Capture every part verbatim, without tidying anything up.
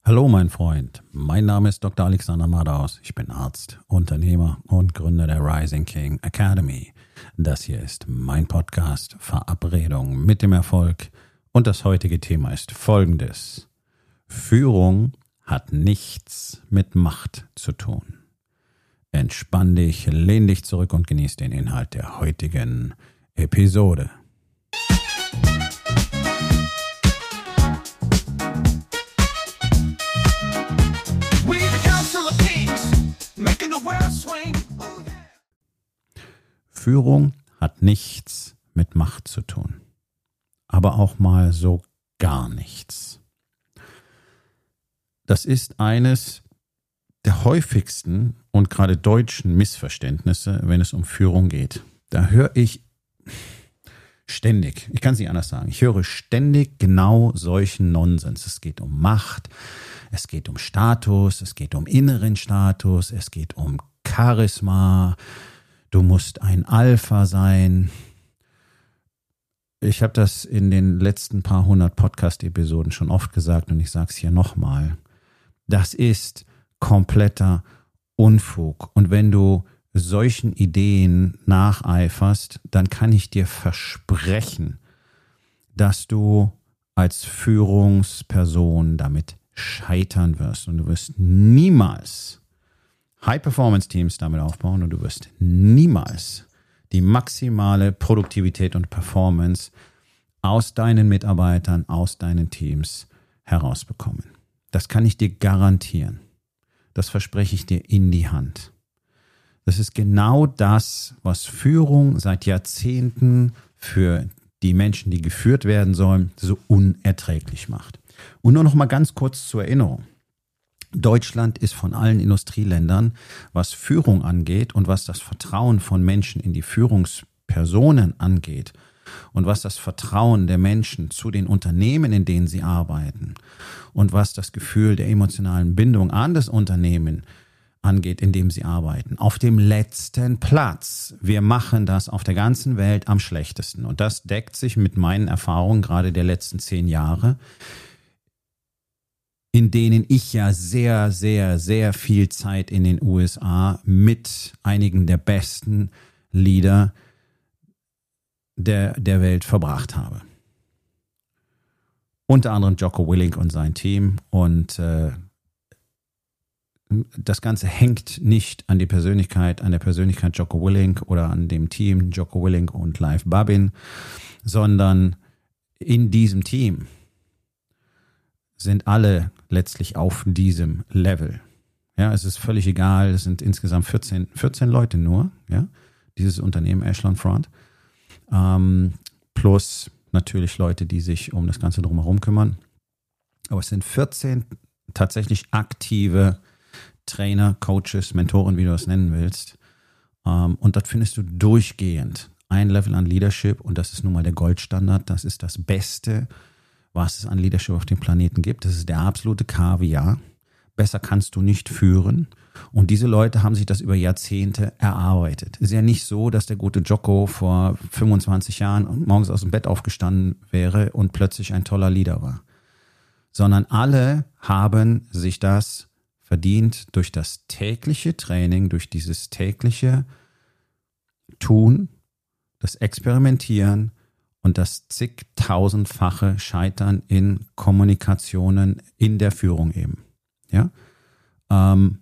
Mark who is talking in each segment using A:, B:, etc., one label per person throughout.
A: Hallo mein Freund, mein Name ist Doktor Alexander Madaus. Ich bin Arzt, Unternehmer und Gründer der Rising King Academy. Das hier ist mein Podcast Verabredung mit dem Erfolg und das heutige Thema ist folgendes. Führung hat nichts mit Macht zu tun. Entspann dich, lehn dich zurück und genieß den Inhalt der heutigen Episode. Führung hat nichts mit Macht zu tun, aber auch mal so gar nichts. Das ist eines der häufigsten und gerade deutschen Missverständnisse, wenn es um Führung geht. Da höre ich ständig, ich kann es nicht anders sagen, ich höre ständig genau solchen Nonsens. Es geht um Macht, es geht um Status, es geht um inneren Status, es geht um Charisma, du musst ein Alpha sein. Ich habe das in den letzten paar hundert Podcast-Episoden schon oft gesagt und ich sage es hier nochmal. Das ist kompletter Unfug. Und wenn du solchen Ideen nacheiferst, dann kann ich dir versprechen, dass du als Führungsperson damit scheitern wirst. Und du wirst niemals High-Performance-Teams damit aufbauen und du wirst niemals die maximale Produktivität und Performance aus deinen Mitarbeitern, aus deinen Teams herausbekommen. Das kann ich dir garantieren. Das verspreche ich dir in die Hand. Das ist genau das, was Führung seit Jahrzehnten für die Menschen, die geführt werden sollen, so unerträglich macht. Und nur noch mal ganz kurz zur Erinnerung. Deutschland ist von allen Industrieländern, was Führung angeht und was das Vertrauen von Menschen in die Führungspersonen angeht und was das Vertrauen der Menschen zu den Unternehmen, in denen sie arbeiten und was das Gefühl der emotionalen Bindung an das Unternehmen angeht, in dem sie arbeiten, auf dem letzten Platz. Wir machen das auf der ganzen Welt am schlechtesten und das deckt sich mit meinen Erfahrungen gerade der letzten zehn Jahre, in denen ich ja sehr, sehr, sehr viel Zeit in den U S A mit einigen der besten Leader der, der Welt verbracht habe. Unter anderem Jocko Willink und sein Team. Und äh, das Ganze hängt nicht an die Persönlichkeit, an der Persönlichkeit Jocko Willink oder an dem Team Jocko Willink und Leif Babin, sondern in diesem Team sind alle letztlich auf diesem Level. Ja, es ist völlig egal, es sind insgesamt vierzehn, vierzehn Leute nur, ja, dieses Unternehmen Echelon Front, ähm, plus natürlich Leute, die sich um das Ganze drumherum kümmern. Aber es sind vierzehn tatsächlich aktive Trainer, Coaches, Mentoren, wie du das nennen willst. Ähm, und dort findest du durchgehend ein Level an Leadership und das ist nun mal der Goldstandard, das ist das Beste, was es an Leadership auf dem Planeten gibt. Das ist der absolute Kaviar. Besser kannst du nicht führen. Und diese Leute haben sich das über Jahrzehnte erarbeitet. Es ist ja nicht so, dass der gute Jocko vor fünfundzwanzig Jahren morgens aus dem Bett aufgestanden wäre und plötzlich ein toller Leader war. Sondern alle haben sich das verdient durch das tägliche Training, durch dieses tägliche Tun, das Experimentieren, und das zigtausendfache Scheitern in Kommunikationen in der Führung eben. Ja, ähm,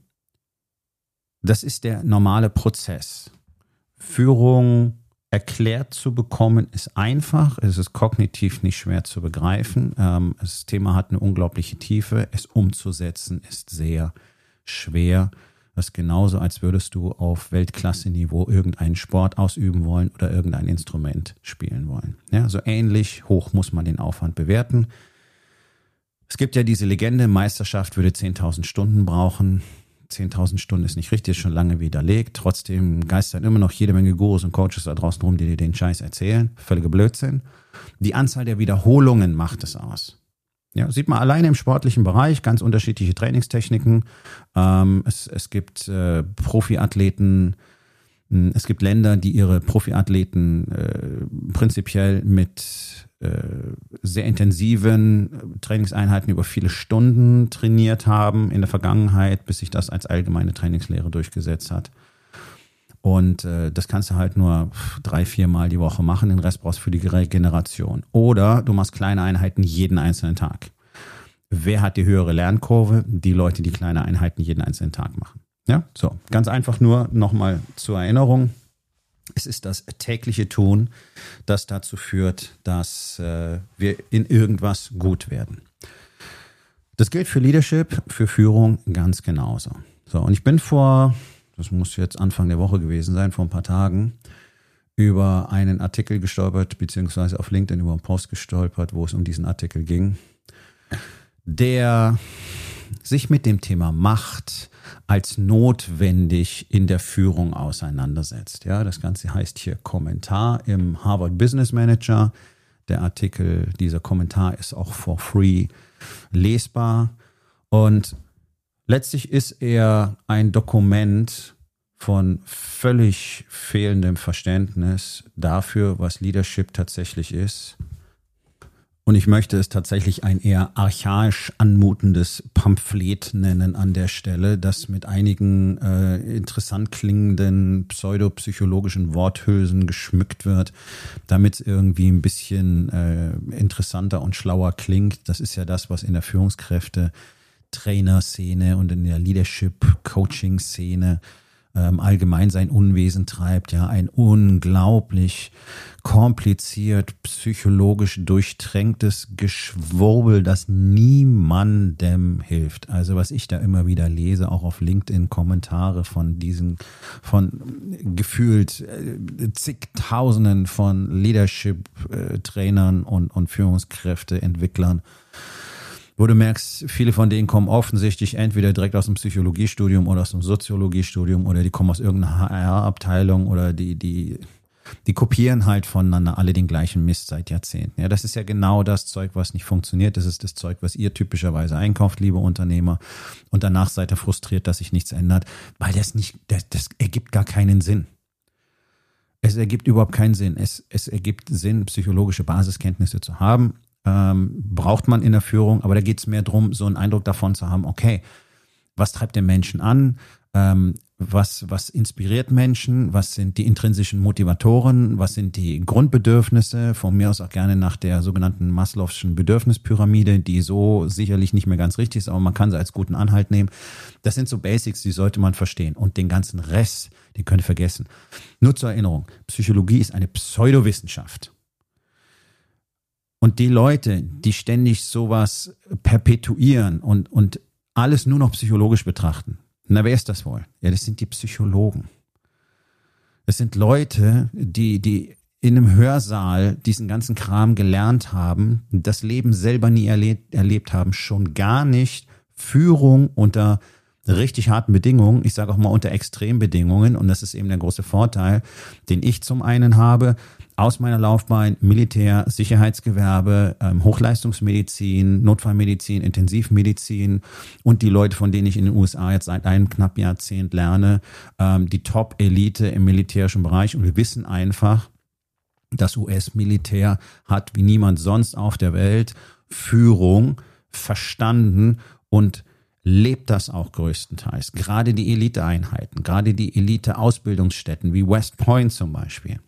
A: das ist der normale Prozess. Führung erklärt zu bekommen ist einfach, es ist kognitiv nicht schwer zu begreifen. Ähm, das Thema hat eine unglaubliche Tiefe, es umzusetzen ist sehr schwer. Das ist genauso, als würdest du auf Weltklasse-Niveau irgendeinen Sport ausüben wollen oder irgendein Instrument spielen wollen. Ja, so ähnlich hoch muss man den Aufwand bewerten. Es gibt ja diese Legende, Meisterschaft würde zehntausend Stunden brauchen. zehntausend Stunden ist nicht richtig, ist schon lange widerlegt. Trotzdem geistern immer noch jede Menge Gurus und Coaches da draußen rum, die dir den Scheiß erzählen. Völliger Blödsinn. Die Anzahl der Wiederholungen macht es aus. Ja, sieht man alleine im sportlichen Bereich, ganz unterschiedliche Trainingstechniken. Ähm, es, es gibt äh, Profiathleten, es gibt Länder, die ihre Profiathleten äh, prinzipiell mit äh, sehr intensiven Trainingseinheiten über viele Stunden trainiert haben in der Vergangenheit, bis sich das als allgemeine Trainingslehre durchgesetzt hat. Und äh, das kannst du halt nur drei, vier Mal die Woche machen, den Rest brauchst du für die Regeneration. Oder du machst kleine Einheiten jeden einzelnen Tag. Wer hat die höhere Lernkurve? Die Leute, die kleine Einheiten jeden einzelnen Tag machen. Ja, so, ganz einfach nur nochmal zur Erinnerung. Es ist das tägliche Tun, das dazu führt, dass äh, wir in irgendwas gut werden. Das gilt für Leadership, für Führung ganz genauso. So, und ich bin vor, das muss jetzt Anfang der Woche gewesen sein, vor ein paar Tagen, über einen Artikel gestolpert, beziehungsweise auf LinkedIn über einen Post gestolpert, wo es um diesen Artikel ging, der sich mit dem Thema Macht als notwendig in der Führung auseinandersetzt. Ja, das Ganze heißt hier Kommentar im Harvard Business Manager. Der Artikel, dieser Kommentar ist auch for free lesbar. Und letztlich ist er ein Dokument von völlig fehlendem Verständnis dafür, was Leadership tatsächlich ist. Und ich möchte es tatsächlich ein eher archaisch anmutendes Pamphlet nennen an der Stelle, das mit einigen äh, interessant klingenden pseudopsychologischen Worthülsen geschmückt wird, damit es irgendwie ein bisschen äh, interessanter und schlauer klingt. Das ist ja das, was in der Führungskräfte Trainerszene und in der Leadership-Coaching-Szene ähm, allgemein sein Unwesen treibt. Ja, ein unglaublich kompliziert, psychologisch durchtränktes Geschwurbel, das niemandem hilft. Also was ich da immer wieder lese, auch auf LinkedIn Kommentare von diesen, von gefühlt äh, zigtausenden von Leadership-Trainern und, und Führungskräfte-Entwicklern, wo du merkst, viele von denen kommen offensichtlich entweder direkt aus dem Psychologiestudium oder aus dem Soziologiestudium oder die kommen aus irgendeiner H R-Abteilung oder die, die, die kopieren halt voneinander alle den gleichen Mist seit Jahrzehnten. Ja, das ist ja genau das Zeug, was nicht funktioniert. Das ist das Zeug, was ihr typischerweise einkauft, liebe Unternehmer. Und danach seid ihr frustriert, dass sich nichts ändert, weil das nicht, das, das ergibt gar keinen Sinn. Es ergibt überhaupt keinen Sinn. Es, es ergibt Sinn, psychologische Basiskenntnisse zu haben. Ähm, braucht man in der Führung, aber da geht es mehr darum, so einen Eindruck davon zu haben, okay, was treibt den Menschen an, ähm, was, was inspiriert Menschen, was sind die intrinsischen Motivatoren, was sind die Grundbedürfnisse, von mir aus auch gerne nach der sogenannten Maslow'schen Bedürfnispyramide, die so sicherlich nicht mehr ganz richtig ist, aber man kann sie als guten Anhalt nehmen. Das sind so Basics, die sollte man verstehen und den ganzen Rest, den könnt ihr vergessen. Nur zur Erinnerung, Psychologie ist eine Pseudowissenschaft. Und die Leute, die ständig sowas perpetuieren und, und alles nur noch psychologisch betrachten, na, wer ist das wohl? Ja, das sind die Psychologen. Das sind Leute, die, die in einem Hörsaal diesen ganzen Kram gelernt haben, das Leben selber nie erlebt, erlebt haben, schon gar nicht Führung unter richtig harten Bedingungen, ich sage auch mal unter Extrembedingungen, und das ist eben der große Vorteil, den ich zum einen habe, aus meiner Laufbahn Militär, Sicherheitsgewerbe, ähm, Hochleistungsmedizin, Notfallmedizin, Intensivmedizin und die Leute, von denen ich in den U S A jetzt seit einem knappen Jahrzehnt lerne, ähm, die Top-Elite im militärischen Bereich. Und wir wissen einfach, das U S-Militär hat wie niemand sonst auf der Welt Führung verstanden und lebt das auch größtenteils. Gerade die Eliteeinheiten, gerade die Elite-Ausbildungsstätten wie West Point zum Beispiel.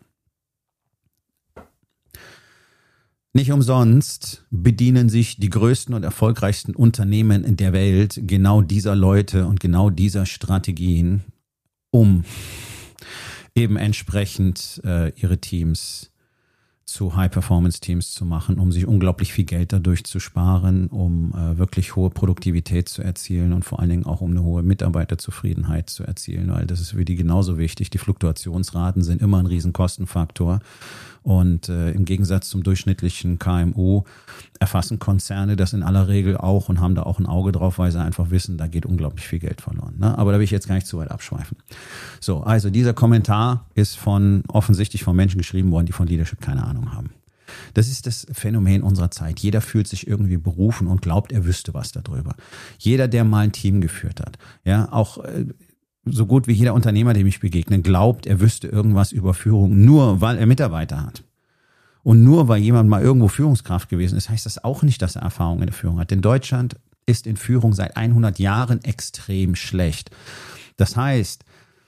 A: Nicht umsonst bedienen sich die größten und erfolgreichsten Unternehmen in der Welt genau dieser Leute und genau dieser Strategien, um eben entsprechend äh, ihre Teams zu High-Performance-Teams zu machen, um sich unglaublich viel Geld dadurch zu sparen, um äh, wirklich hohe Produktivität zu erzielen und vor allen Dingen auch um eine hohe Mitarbeiterzufriedenheit zu erzielen, weil das ist für die genauso wichtig. Die Fluktuationsraten sind immer ein riesen Kostenfaktor. Und äh, im Gegensatz zum durchschnittlichen K M U erfassen Konzerne das in aller Regel auch und haben da auch ein Auge drauf, weil sie einfach wissen, da geht unglaublich viel Geld verloren. Ne? Aber da will ich jetzt gar nicht zu weit abschweifen. So, also dieser Kommentar ist von offensichtlich von Menschen geschrieben worden, die von Leadership keine Ahnung haben. Das ist das Phänomen unserer Zeit. Jeder fühlt sich irgendwie berufen und glaubt, er wüsste was darüber. Jeder, der mal ein Team geführt hat, ja, auch äh, so gut wie jeder Unternehmer, dem ich begegne, glaubt, er wüsste irgendwas über Führung, nur weil er Mitarbeiter hat. Und nur weil jemand mal irgendwo Führungskraft gewesen ist, heißt das auch nicht, dass er Erfahrung in der Führung hat. Denn Deutschland ist in Führung seit hundert Jahren extrem schlecht. Das heißt,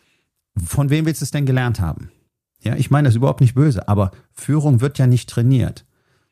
A: von wem willst du es denn gelernt haben? Ja, ich meine das ist überhaupt nicht böse, aber Führung wird ja nicht trainiert.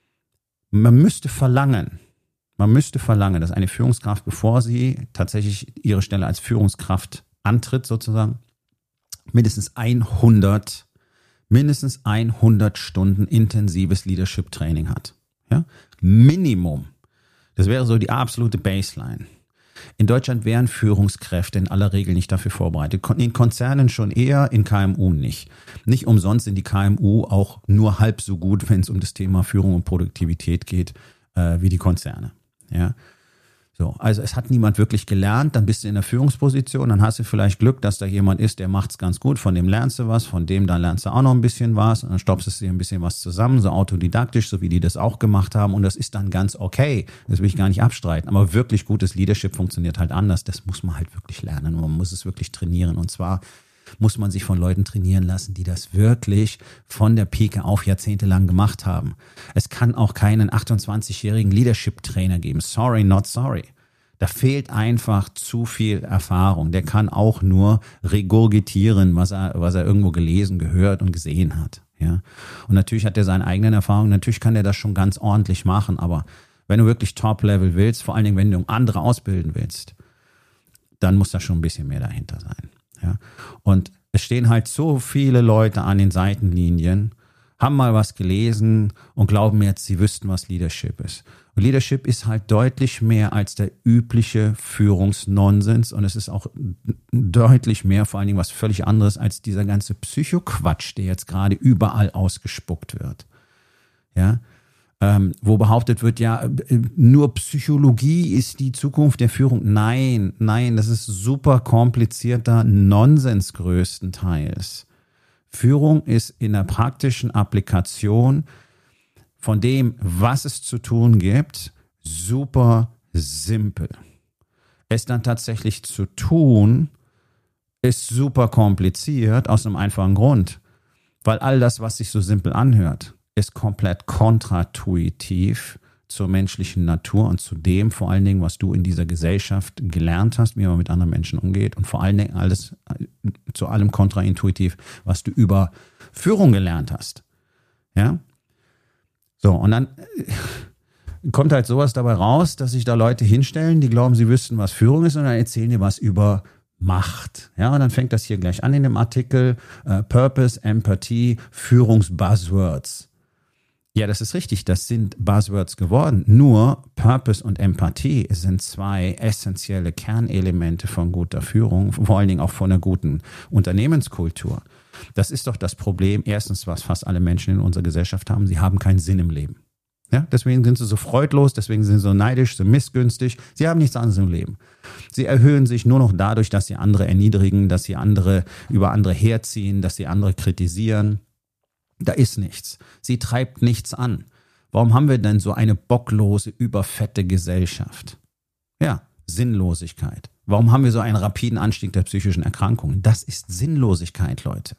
A: Man müsste verlangen, man müsste verlangen, dass eine Führungskraft, bevor sie tatsächlich ihre Stelle als Führungskraft antritt, sozusagen, mindestens hundert, mindestens hundert Stunden intensives Leadership-Training hat. Ja? Minimum. Das wäre so die absolute Baseline. In Deutschland wären Führungskräfte in aller Regel nicht dafür vorbereitet. In Konzernen schon eher, in K M U nicht. Nicht umsonst sind die K M U auch nur halb so gut, wenn es um das Thema Führung und Produktivität geht, äh, wie die Konzerne. Ja. So, also es hat niemand wirklich gelernt, dann bist du in der Führungsposition, dann hast du vielleicht Glück, dass da jemand ist, der macht's ganz gut, von dem lernst du was, von dem dann lernst du auch noch ein bisschen was und dann stopfst du dir ein bisschen was zusammen, so autodidaktisch, so wie die das auch gemacht haben und das ist dann ganz okay, das will ich gar nicht abstreiten, aber wirklich gutes Leadership funktioniert halt anders, das muss man halt wirklich lernen und man muss es wirklich trainieren und zwar muss man sich von Leuten trainieren lassen, die das wirklich von der Pike auf jahrzehntelang gemacht haben. Es kann auch keinen achtundzwanzigjährigen Leadership-Trainer geben. Sorry, not sorry. Da fehlt einfach zu viel Erfahrung. Der kann auch nur regurgitieren, was er, was er irgendwo gelesen, gehört und gesehen hat. Ja. Und natürlich hat er seine eigenen Erfahrungen. Natürlich kann er das schon ganz ordentlich machen. Aber wenn du wirklich Top-Level willst, vor allen Dingen, wenn du andere ausbilden willst, dann muss da schon ein bisschen mehr dahinter sein. Ja. Und es stehen halt so viele Leute an den Seitenlinien, haben mal was gelesen und glauben jetzt, sie wüssten, was Leadership ist. Und Leadership ist halt deutlich mehr als der übliche Führungsnonsens und es ist auch deutlich mehr, vor allen Dingen was völlig anderes als dieser ganze Psychoquatsch, der jetzt gerade überall ausgespuckt wird. Ja. Ähm, wo behauptet wird, ja, nur Psychologie ist die Zukunft der Führung. Nein, nein, das ist super komplizierter Nonsens größtenteils. Führung ist in der praktischen Applikation von dem, was es zu tun gibt, super simpel. Es dann tatsächlich zu tun, ist super kompliziert aus einem einfachen Grund. Weil all das, was sich so simpel anhört, ist komplett kontraintuitiv zur menschlichen Natur und zu dem vor allen Dingen, was du in dieser Gesellschaft gelernt hast, wie man mit anderen Menschen umgeht und vor allen Dingen alles zu allem kontraintuitiv, was du über Führung gelernt hast. Ja? So, und dann kommt halt sowas dabei raus, dass sich da Leute hinstellen, die glauben, sie wüssten, was Führung ist und dann erzählen die was über Macht. Ja, und dann fängt das hier gleich an in dem Artikel äh, Purpose, Empathie, Führungsbuzzwords. Ja, das ist richtig, das sind Buzzwords geworden. Nur Purpose und Empathie sind zwei essentielle Kernelemente von guter Führung, vor allen Dingen auch von einer guten Unternehmenskultur. Das ist doch das Problem, erstens, was fast alle Menschen in unserer Gesellschaft haben, sie haben keinen Sinn im Leben. Ja, deswegen sind sie so freudlos, deswegen sind sie so neidisch, so missgünstig. Sie haben nichts anderes im Leben. Sie erhöhen sich nur noch dadurch, dass sie andere erniedrigen, dass sie andere über andere herziehen, dass sie andere kritisieren. Da ist nichts. Sie treibt nichts an. Warum haben wir denn so eine bocklose, überfette Gesellschaft? Ja, Sinnlosigkeit. Warum haben wir so einen rapiden Anstieg der psychischen Erkrankungen? Das ist Sinnlosigkeit, Leute.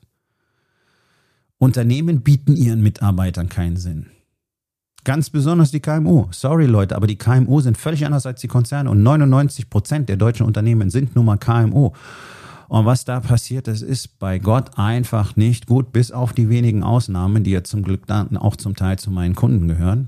A: Unternehmen bieten ihren Mitarbeitern keinen Sinn. Ganz besonders die K M U. Sorry, Leute, aber die K M U sind völlig anders als die Konzerne und neunundneunzig Prozent der deutschen Unternehmen sind nun mal K M U. Und was da passiert, das ist bei Gott einfach nicht gut, bis auf die wenigen Ausnahmen, die ja zum Glück dann auch zum Teil zu meinen Kunden gehören,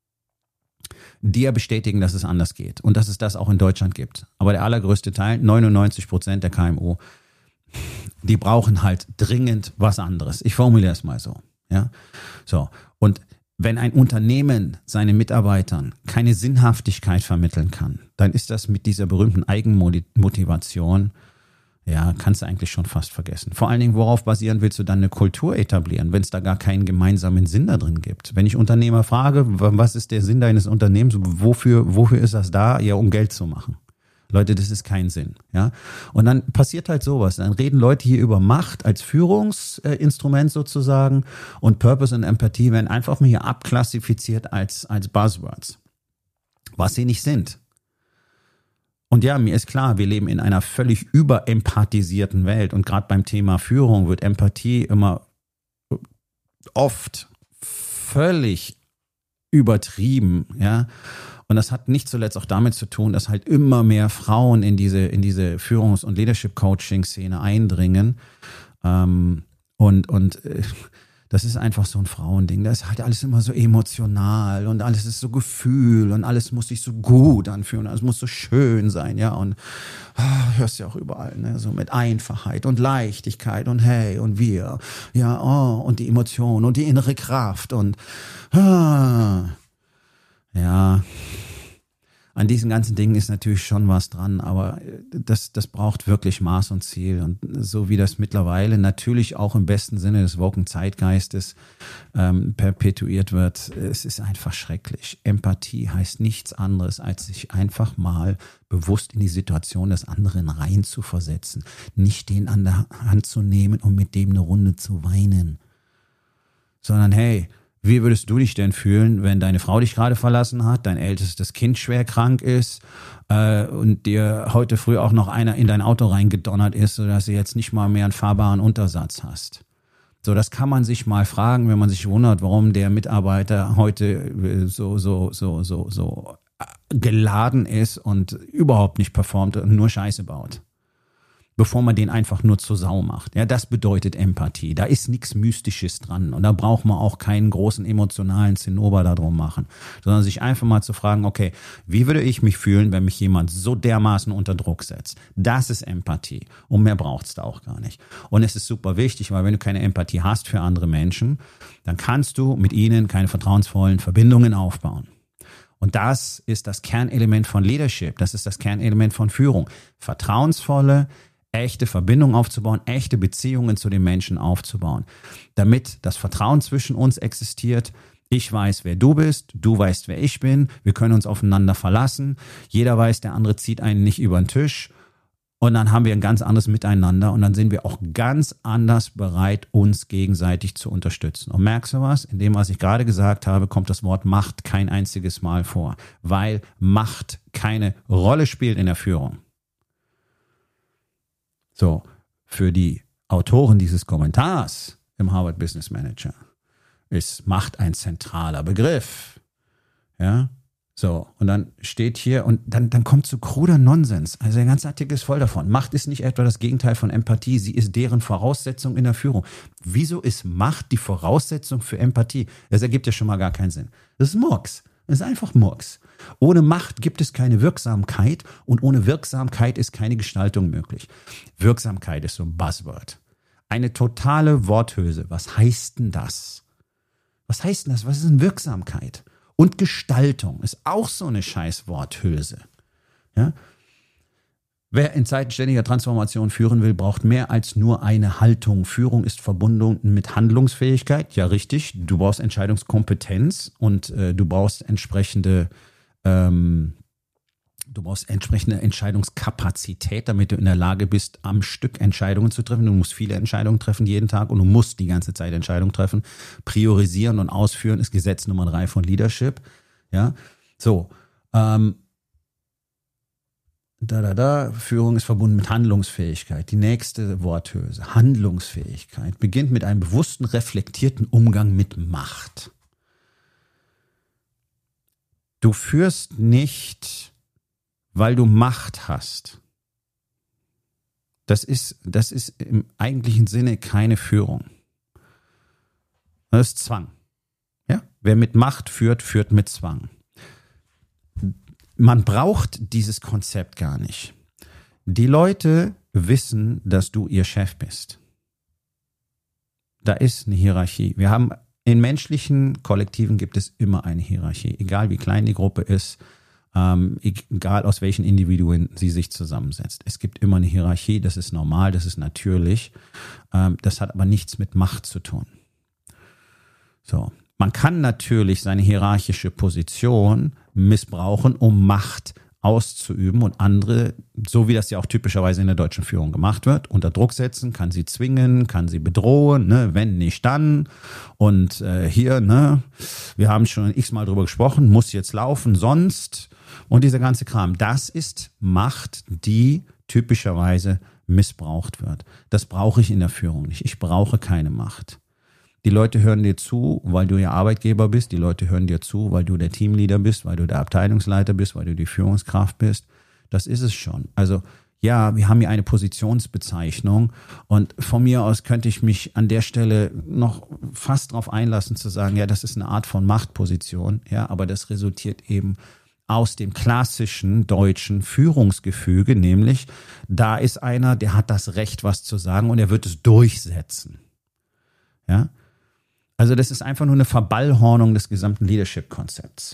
A: die ja bestätigen, dass es anders geht und dass es das auch in Deutschland gibt. Aber der allergrößte Teil, neunundneunzig Prozent der K M U, die brauchen halt dringend was anderes. Ich formuliere es mal so. Ja, so. Und wenn ein Unternehmen seinen Mitarbeitern keine Sinnhaftigkeit vermitteln kann, dann ist das mit dieser berühmten Eigenmotivation, ja, kannst du eigentlich schon fast vergessen. Vor allen Dingen, worauf basieren willst du dann eine Kultur etablieren, wenn es da gar keinen gemeinsamen Sinn da drin gibt? Wenn ich Unternehmer frage, was ist der Sinn deines Unternehmens, wofür, wofür ist das da? Ja, um Geld zu machen. Leute, das ist kein Sinn. Ja? Und dann passiert halt sowas. Dann reden Leute hier über Macht als Führungsinstrument sozusagen und Purpose und Empathie werden einfach mal hier abklassifiziert als, als Buzzwords, was sie nicht sind. Und ja, mir ist klar, wir leben in einer völlig überempathisierten Welt und gerade beim Thema Führung wird Empathie immer oft völlig übertrieben, ja. Und das hat nicht zuletzt auch damit zu tun, dass halt immer mehr Frauen in diese, in diese Führungs- und Leadership-Coaching-Szene eindringen. Ähm, und, und äh, das ist einfach so ein Frauending. Da ist halt alles immer so emotional und alles ist so Gefühl und alles muss sich so gut anfühlen. Alles muss so schön sein, ja. Und ah, hörst ja auch überall, ne, so mit Einfachheit und Leichtigkeit und hey und wir, ja, oh, und die Emotion und die innere Kraft und ah, ja. An diesen ganzen Dingen ist natürlich schon was dran, aber das, das braucht wirklich Maß und Ziel. Und so wie das mittlerweile natürlich auch im besten Sinne des woken Zeitgeistes ähm, perpetuiert wird, es ist einfach schrecklich. Empathie heißt nichts anderes, als sich einfach mal bewusst in die Situation des anderen reinzuversetzen. Nicht den an der Hand zu nehmen und mit dem eine Runde zu weinen. Sondern hey, wie würdest du dich denn fühlen, wenn deine Frau dich gerade verlassen hat, dein ältestes Kind schwer krank ist äh, und dir heute früh auch noch einer in dein Auto reingedonnert ist, sodass du jetzt nicht mal mehr einen fahrbaren Untersatz hast? So, das kann man sich mal fragen, wenn man sich wundert, warum der Mitarbeiter heute so, so, so, so, so geladen ist und überhaupt nicht performt und nur Scheiße baut. Bevor man den einfach nur zur Sau macht. Ja, das bedeutet Empathie. Da ist nichts Mystisches dran und da braucht man auch keinen großen emotionalen Zinnober da drum machen, sondern sich einfach mal zu fragen, okay, wie würde ich mich fühlen, wenn mich jemand so dermaßen unter Druck setzt? Das ist Empathie und mehr braucht's da auch gar nicht. Und es ist super wichtig, weil wenn du keine Empathie hast für andere Menschen, dann kannst du mit ihnen keine vertrauensvollen Verbindungen aufbauen. Und das ist das Kernelement von Leadership, das ist das Kernelement von Führung. Vertrauensvolle, echte Verbindung aufzubauen, echte Beziehungen zu den Menschen aufzubauen, damit das Vertrauen zwischen uns existiert. Ich weiß, wer du bist, du weißt, wer ich bin, wir können uns aufeinander verlassen, jeder weiß, der andere zieht einen nicht über den Tisch und dann haben wir ein ganz anderes Miteinander und dann sind wir auch ganz anders bereit, uns gegenseitig zu unterstützen. Und merkst du was? In dem, was ich gerade gesagt habe, kommt das Wort Macht kein einziges Mal vor, weil Macht keine Rolle spielt in der Führung. So, für die Autoren dieses Kommentars im Harvard Business Manager ist Macht ein zentraler Begriff. Ja, so, und dann steht hier und dann, dann kommt so kruder Nonsens. Also der ganze Artikel ist voll davon. Macht ist nicht etwa das Gegenteil von Empathie, sie ist deren Voraussetzung in der Führung. Wieso ist Macht die Voraussetzung für Empathie? Das ergibt ja schon mal gar keinen Sinn. Das ist Murks. Das ist einfach Murks. Ohne Macht gibt es keine Wirksamkeit und ohne Wirksamkeit ist keine Gestaltung möglich. Wirksamkeit ist so ein Buzzword. Eine totale Worthülse. Was heißt denn das? Was heißt denn das? Was ist denn Wirksamkeit? Und Gestaltung ist auch so eine scheiß Worthülse. Ja? Wer in Zeiten ständiger Transformation führen will, braucht mehr als nur eine Haltung. Führung ist verbunden mit Handlungsfähigkeit. Ja, richtig. Du brauchst Entscheidungskompetenz und äh, du brauchst entsprechende, ähm, du brauchst entsprechende Entscheidungskapazität, damit du in der Lage bist, am Stück Entscheidungen zu treffen. Du musst viele Entscheidungen treffen jeden Tag und du musst die ganze Zeit Entscheidungen treffen. Priorisieren und ausführen ist Gesetz Nummer drei von Leadership. Ja, so. Ähm, Da, da, da, Führung ist verbunden mit Handlungsfähigkeit. Die nächste Worthülse, Handlungsfähigkeit, beginnt mit einem bewussten, reflektierten Umgang mit Macht. Du führst nicht, weil du Macht hast. Das ist, das ist im eigentlichen Sinne keine Führung. Das ist Zwang. Ja? Wer mit Macht führt, führt mit Zwang. Man braucht dieses Konzept gar nicht. Die Leute wissen, dass du ihr Chef bist. Da ist eine Hierarchie. Wir haben in menschlichen Kollektiven gibt es immer eine Hierarchie, egal wie klein die Gruppe ist, ähm, egal aus welchen Individuen sie sich zusammensetzt. Es gibt immer eine Hierarchie, das ist normal, das ist natürlich. Ähm, das hat aber nichts mit Macht zu tun. So. Man kann natürlich seine hierarchische Position missbrauchen, um Macht auszuüben und andere, so wie das ja auch typischerweise in der deutschen Führung gemacht wird, unter Druck setzen, kann sie zwingen, kann sie bedrohen, ne, wenn nicht dann. Und äh, hier, ne, wir haben schon x-mal drüber gesprochen, muss jetzt laufen, sonst und dieser ganze Kram. Das ist Macht, die typischerweise missbraucht wird. Das brauche ich in der Führung nicht. Ich brauche keine Macht. Die Leute hören dir zu, weil du ihr Arbeitgeber bist. Die Leute hören dir zu, weil du der Teamleader bist, weil du der Abteilungsleiter bist, weil du die Führungskraft bist. Das ist es schon. Also ja, wir haben hier eine Positionsbezeichnung und von mir aus könnte ich mich an der Stelle noch fast darauf einlassen zu sagen, ja, das ist eine Art von Machtposition, ja, aber das resultiert eben aus dem klassischen deutschen Führungsgefüge, nämlich da ist einer, der hat das Recht, was zu sagen und er wird es durchsetzen. Ja, also das ist einfach nur eine Verballhornung des gesamten Leadership-Konzepts.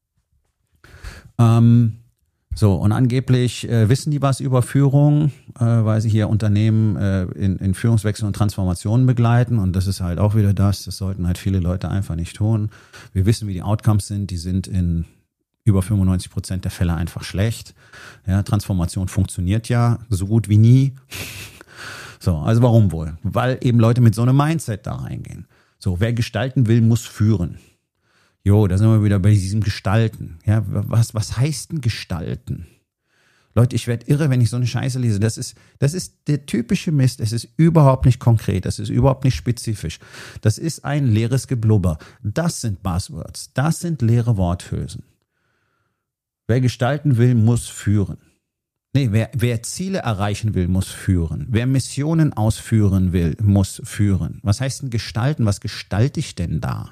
A: Ähm, So, und angeblich äh, wissen die was über Führung, äh, weil sie hier Unternehmen äh, in, in Führungswechsel und Transformationen begleiten. Und das ist halt auch wieder das, das sollten halt viele Leute einfach nicht tun. Wir wissen, wie die Outcomes sind, die sind in über fünfundneunzig Prozent der Fälle einfach schlecht. Ja, Transformation funktioniert ja so gut wie nie. So, also warum wohl? Weil eben Leute mit so einem Mindset da reingehen. So, wer gestalten will, muss führen. Jo, da sind wir wieder bei diesem Gestalten. Ja, was, was heißt denn Gestalten? Leute, ich werde irre, wenn ich so eine Scheiße lese. Das ist, das ist der typische Mist. Es ist überhaupt nicht konkret. Das ist überhaupt nicht spezifisch. Das ist ein leeres Geblubber. Das sind Buzzwords. Das sind leere Worthülsen. Wer gestalten will, muss führen. Nee, wer, wer Ziele erreichen will, muss führen. Wer Missionen ausführen will, muss führen. Was heißt denn gestalten? Was gestalte ich denn da?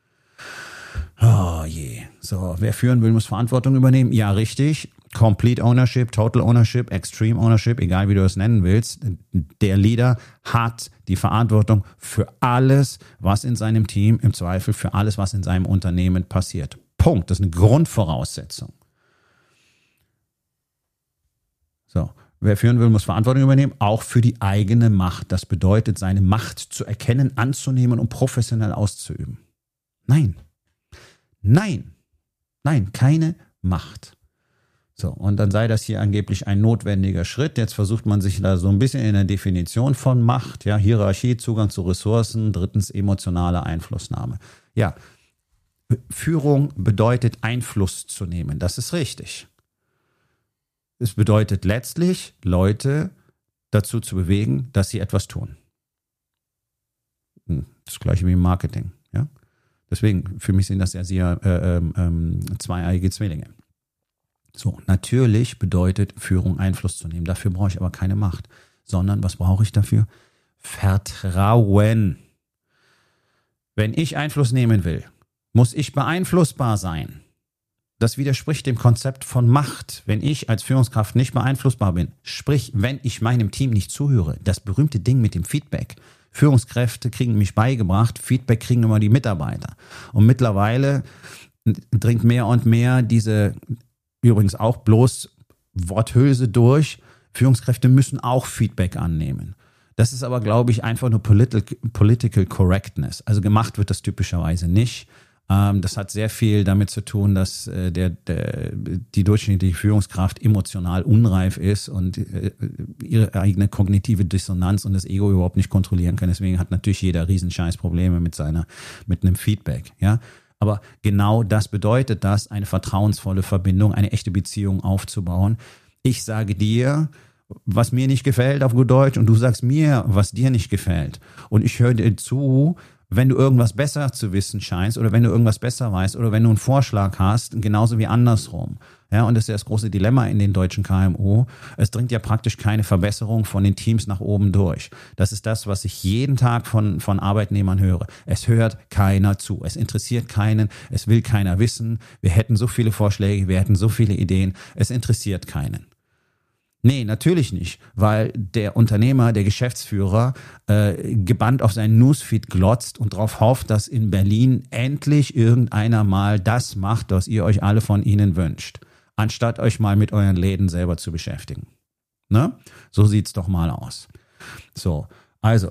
A: Oh je. So, wer führen will, muss Verantwortung übernehmen. Ja, richtig. Complete Ownership, Total Ownership, Extreme Ownership, egal wie du es nennen willst. Der Leader hat die Verantwortung für alles, was in seinem Team, im Zweifel für alles, was in seinem Unternehmen passiert. Punkt. Das ist eine Grundvoraussetzung. So, wer führen will, muss Verantwortung übernehmen, auch für die eigene Macht. Das bedeutet, seine Macht zu erkennen, anzunehmen und professionell auszuüben. Nein. Nein, nein, keine Macht. So, und dann sei das hier angeblich ein notwendiger Schritt. Jetzt versucht man sich da so ein bisschen in der Definition von Macht, ja, Hierarchie, Zugang zu Ressourcen, drittens emotionale Einflussnahme. Ja, Führung bedeutet Einfluss zu nehmen, das ist richtig. Es bedeutet letztlich, Leute dazu zu bewegen, dass sie etwas tun. Das gleiche wie im Marketing, ja. Deswegen, für mich sind das ja sehr äh, ähm, zweieiige Zwillinge. So, natürlich bedeutet Führung Einfluss zu nehmen. Dafür brauche ich aber keine Macht, sondern was brauche ich dafür? Vertrauen. Wenn ich Einfluss nehmen will, muss ich beeinflussbar sein. Das widerspricht dem Konzept von Macht. Wenn ich als Führungskraft nicht beeinflussbar bin, sprich, wenn ich meinem Team nicht zuhöre, das berühmte Ding mit dem Feedback. Führungskräfte kriegen mich beigebracht, Feedback kriegen immer die Mitarbeiter. Und mittlerweile dringt mehr und mehr diese, übrigens auch bloß Worthülse durch, Führungskräfte müssen auch Feedback annehmen. Das ist aber, glaube ich, einfach nur Political, Political Correctness. Also gemacht wird das typischerweise nicht. Das hat sehr viel damit zu tun, dass der, der, die durchschnittliche Führungskraft emotional unreif ist und ihre eigene kognitive Dissonanz und das Ego überhaupt nicht kontrollieren kann. Deswegen hat natürlich jeder Riesenscheiß-Probleme mit seiner, mit einem Feedback, ja. Aber genau das bedeutet das, eine vertrauensvolle Verbindung, eine echte Beziehung aufzubauen. Ich sage dir, was mir nicht gefällt auf gut Deutsch und du sagst mir, was dir nicht gefällt. Und ich höre dir zu, wenn du irgendwas besser zu wissen scheinst oder wenn du irgendwas besser weißt oder wenn du einen Vorschlag hast, genauso wie andersrum. Ja, und das ist ja das große Dilemma in den deutschen K M U. Es dringt ja praktisch keine Verbesserung von den Teams nach oben durch. Das ist das, was ich jeden Tag von, von Arbeitnehmern höre. Es hört keiner zu. Es interessiert keinen. Es will keiner wissen. Wir hätten so viele Vorschläge. Wir hätten so viele Ideen. Es interessiert keinen. Nee, natürlich nicht, weil der Unternehmer, der Geschäftsführer äh, gebannt auf seinen Newsfeed glotzt und darauf hofft, dass in Berlin endlich irgendeiner mal das macht, was ihr euch alle von ihnen wünscht, anstatt euch mal mit euren Läden selber zu beschäftigen. Ne? So sieht's doch mal aus. So, also,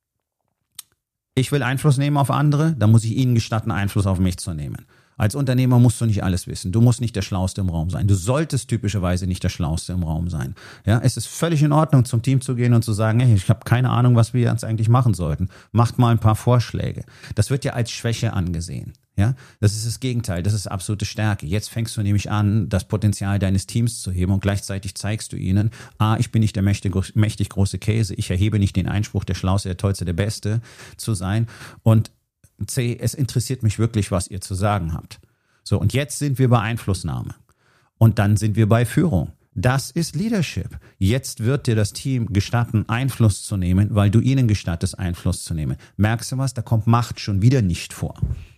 A: ich will Einfluss nehmen auf andere, dann muss ich ihnen gestatten, Einfluss auf mich zu nehmen. Als Unternehmer musst du nicht alles wissen. Du musst nicht der Schlauste im Raum sein. Du solltest typischerweise nicht der Schlauste im Raum sein. Ja, es ist völlig in Ordnung, zum Team zu gehen und zu sagen, hey, ich habe keine Ahnung, was wir jetzt eigentlich machen sollten. Macht mal ein paar Vorschläge. Das wird ja als Schwäche angesehen. Ja, das ist das Gegenteil, das ist absolute Stärke. Jetzt fängst du nämlich an, das Potenzial deines Teams zu heben und gleichzeitig zeigst du ihnen, A, ich bin nicht der mächtig, mächtig große Käse, ich erhebe nicht den Einspruch, der Schlauste, der Tollste, der Beste zu sein und C, es interessiert mich wirklich, was ihr zu sagen habt. So, und jetzt sind wir bei Einflussnahme und dann sind wir bei Führung. Das ist Leadership. Jetzt wird dir das Team gestatten, Einfluss zu nehmen, weil du ihnen gestattest, Einfluss zu nehmen. Merkst du was? Da kommt Macht schon wieder nicht vor.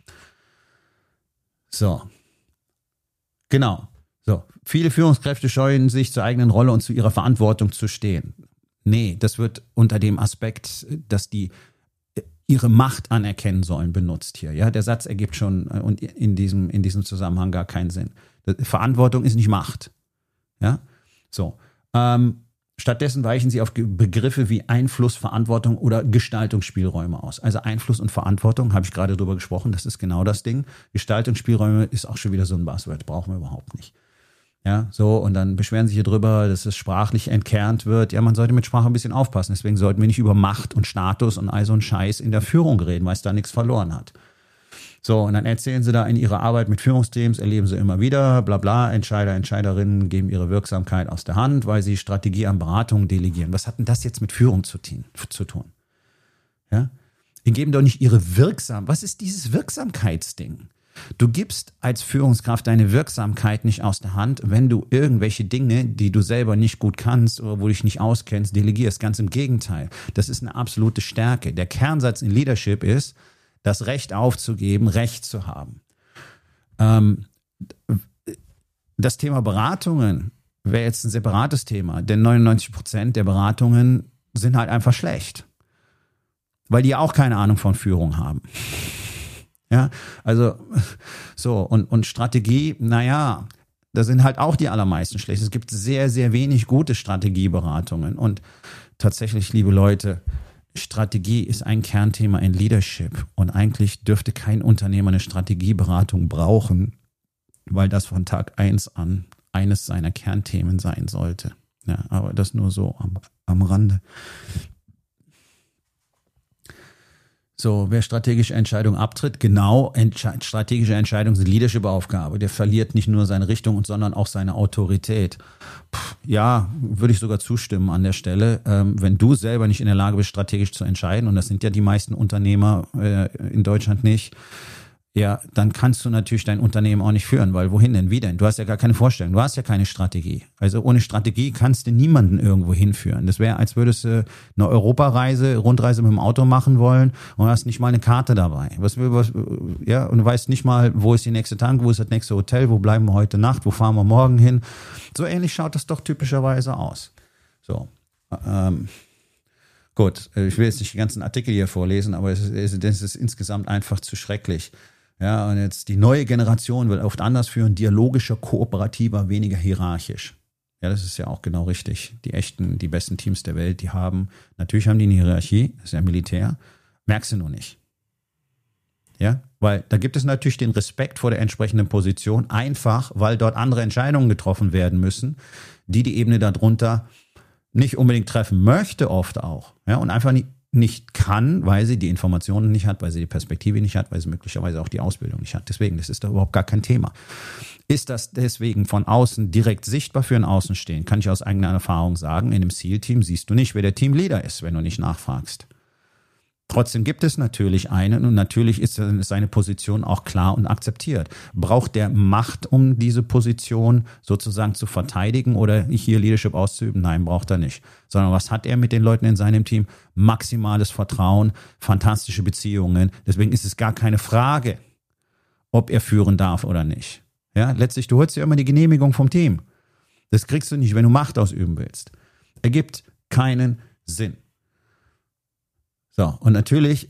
A: So, genau. So, viele Führungskräfte scheuen sich zur eigenen Rolle und zu ihrer Verantwortung zu stehen. Nee, das wird unter dem Aspekt, dass die ihre Macht anerkennen sollen, benutzt hier. Ja, der Satz ergibt schon und in diesem, in diesem Zusammenhang gar keinen Sinn. Verantwortung ist nicht Macht. Ja, so. Ähm, Stattdessen weichen sie auf Begriffe wie Einfluss, Verantwortung oder Gestaltungsspielräume aus. Also Einfluss und Verantwortung, habe ich gerade drüber gesprochen, das ist genau das Ding. Gestaltungsspielräume ist auch schon wieder so ein Buzzword, brauchen wir überhaupt nicht. Ja, so, und dann beschweren sich hier drüber, dass es sprachlich entkernt wird. Ja, man sollte mit Sprache ein bisschen aufpassen. Deswegen sollten wir nicht über Macht und Status und all so einen Scheiß in der Führung reden, weil es da nichts verloren hat. So, und dann erzählen sie da in ihrer Arbeit mit Führungsteams, erleben sie immer wieder, bla bla, Entscheider, Entscheiderinnen geben ihre Wirksamkeit aus der Hand, weil sie Strategie an Beratungen delegieren. Was hat denn das jetzt mit Führung zu tun? Ja? Die geben doch nicht ihre Wirksamkeit. Was ist dieses Wirksamkeitsding? Du gibst als Führungskraft deine Wirksamkeit nicht aus der Hand, wenn du irgendwelche Dinge, die du selber nicht gut kannst oder wo du dich nicht auskennst, delegierst. Ganz im Gegenteil. Das ist eine absolute Stärke. Der Kernsatz in Leadership ist, das Recht aufzugeben, Recht zu haben. Ähm, das Thema Beratungen wäre jetzt ein separates Thema, denn neunundneunzig Prozent der Beratungen sind halt einfach schlecht, weil die auch keine Ahnung von Führung haben. Ja, also so und, und Strategie, naja, da sind halt auch die allermeisten schlecht. Es gibt sehr, sehr wenig gute Strategieberatungen und tatsächlich, liebe Leute, Strategie ist ein Kernthema in Leadership und eigentlich dürfte kein Unternehmer eine Strategieberatung brauchen, weil das von Tag eins an eines seiner Kernthemen sein sollte. Ja, aber das nur so am, am Rande. So, wer strategische Entscheidungen abtritt, genau, Entsche- strategische Entscheidungen sind Leadership-Aufgabe. Der verliert nicht nur seine Richtung, sondern auch seine Autorität. Puh, ja, würde ich sogar zustimmen an der Stelle. Ähm, wenn du selber nicht in der Lage bist, strategisch zu entscheiden, und das sind ja die meisten Unternehmer äh, in Deutschland nicht, ja, dann kannst du natürlich dein Unternehmen auch nicht führen, weil wohin denn, wie denn? Du hast ja gar keine Vorstellung, du hast ja keine Strategie. Also ohne Strategie kannst du niemanden irgendwo hinführen. Das wäre, als würdest du eine Europareise, Rundreise mit dem Auto machen wollen und hast nicht mal eine Karte dabei. Was, was, ja, und du weißt nicht mal, wo ist die nächste Tank, wo ist das nächste Hotel, wo bleiben wir heute Nacht, wo fahren wir morgen hin. So ähnlich schaut das doch typischerweise aus. So, ähm, gut, ich will jetzt nicht die ganzen Artikel hier vorlesen, aber es ist, es ist insgesamt einfach zu schrecklich. Ja, und jetzt die neue Generation will oft anders führen, dialogischer, kooperativer, weniger hierarchisch. Ja, das ist ja auch genau richtig. Die echten, die besten Teams der Welt, die haben, natürlich haben die eine Hierarchie, das ist ja Militär, merkst du nur nicht. Ja, weil da gibt es natürlich den Respekt vor der entsprechenden Position, einfach, weil dort andere Entscheidungen getroffen werden müssen, die die Ebene darunter nicht unbedingt treffen möchte, oft auch. Ja, und einfach nicht, nicht kann, weil sie die Informationen nicht hat, weil sie die Perspektive nicht hat, weil sie möglicherweise auch die Ausbildung nicht hat. Deswegen, das ist da überhaupt gar kein Thema. Ist das deswegen von außen direkt sichtbar für einen Außenstehenden? Kann ich aus eigener Erfahrung sagen, in einem SEAL-Team siehst du nicht, wer der Teamleader ist, wenn du nicht nachfragst. Trotzdem gibt es natürlich einen und natürlich ist seine Position auch klar und akzeptiert. Braucht der Macht, um diese Position sozusagen zu verteidigen oder hier Leadership auszuüben? Nein, braucht er nicht. Sondern was hat er mit den Leuten in seinem Team? Maximales Vertrauen, fantastische Beziehungen. Deswegen ist es gar keine Frage, ob er führen darf oder nicht. Ja, letztlich, du holst dir immer die Genehmigung vom Team. Das kriegst du nicht, wenn du Macht ausüben willst. Ergibt keinen Sinn. So, und natürlich,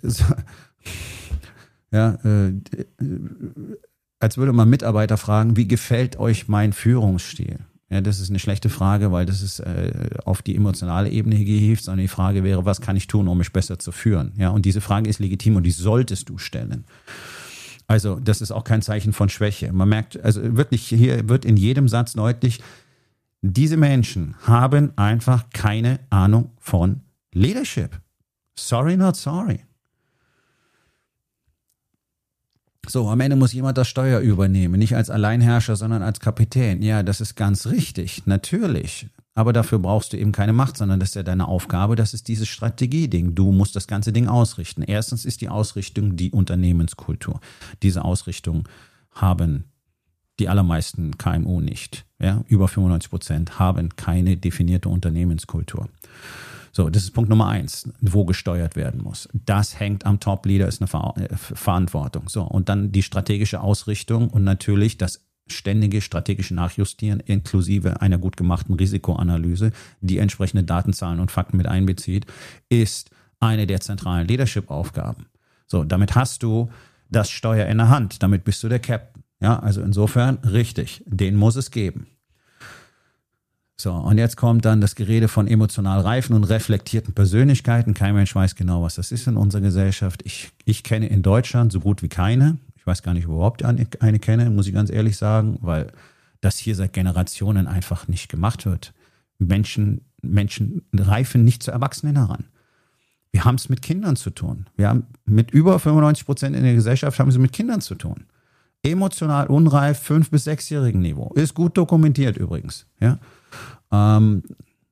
A: ja, äh, als würde man Mitarbeiter fragen, wie gefällt euch mein Führungsstil? Ja, das ist eine schlechte Frage, weil das ist äh, auf die emotionale Ebene gehievt, sondern die Frage wäre, was kann ich tun, um mich besser zu führen? Ja, und diese Frage ist legitim und die solltest du stellen. Also, das ist auch kein Zeichen von Schwäche. Man merkt, also wirklich, hier wird in jedem Satz deutlich, diese Menschen haben einfach keine Ahnung von Leadership. Sorry, not sorry. So, am Ende muss jemand das Steuer übernehmen, nicht als Alleinherrscher, sondern als Kapitän. Ja, das ist ganz richtig, natürlich. Aber dafür brauchst du eben keine Macht, sondern das ist ja deine Aufgabe, das ist dieses Strategieding. Du musst das ganze Ding ausrichten. Erstens ist die Ausrichtung die Unternehmenskultur. Diese Ausrichtung haben die allermeisten K M U nicht. Ja, über fünfundneunzig Prozent haben keine definierte Unternehmenskultur. So, das ist Punkt Nummer eins, wo gesteuert werden muss. Das hängt am Top-Leader, ist eine Ver- Verantwortung. So, und dann die strategische Ausrichtung und natürlich das ständige strategische Nachjustieren inklusive einer gut gemachten Risikoanalyse, die entsprechende Datenzahlen und Fakten mit einbezieht, ist eine der zentralen Leadership-Aufgaben. So, damit hast du das Steuer in der Hand, damit bist du der Captain. Ja, also insofern richtig, den muss es geben. So, und jetzt kommt dann das Gerede von emotional reifen und reflektierten Persönlichkeiten. Kein Mensch weiß genau, was das ist in unserer Gesellschaft. Ich, ich kenne in Deutschland so gut wie keine. Ich weiß gar nicht, ob ich überhaupt eine, eine kenne, muss ich ganz ehrlich sagen, weil das hier seit Generationen einfach nicht gemacht wird. Menschen, Menschen reifen nicht zu Erwachsenen heran. Wir haben es mit Kindern zu tun. Wir haben mit über fünfundneunzig Prozent in der Gesellschaft haben sie mit Kindern zu tun. Emotional unreif, fünf- bis sechsjährigen Niveau. Ist gut dokumentiert übrigens, ja. Ähm,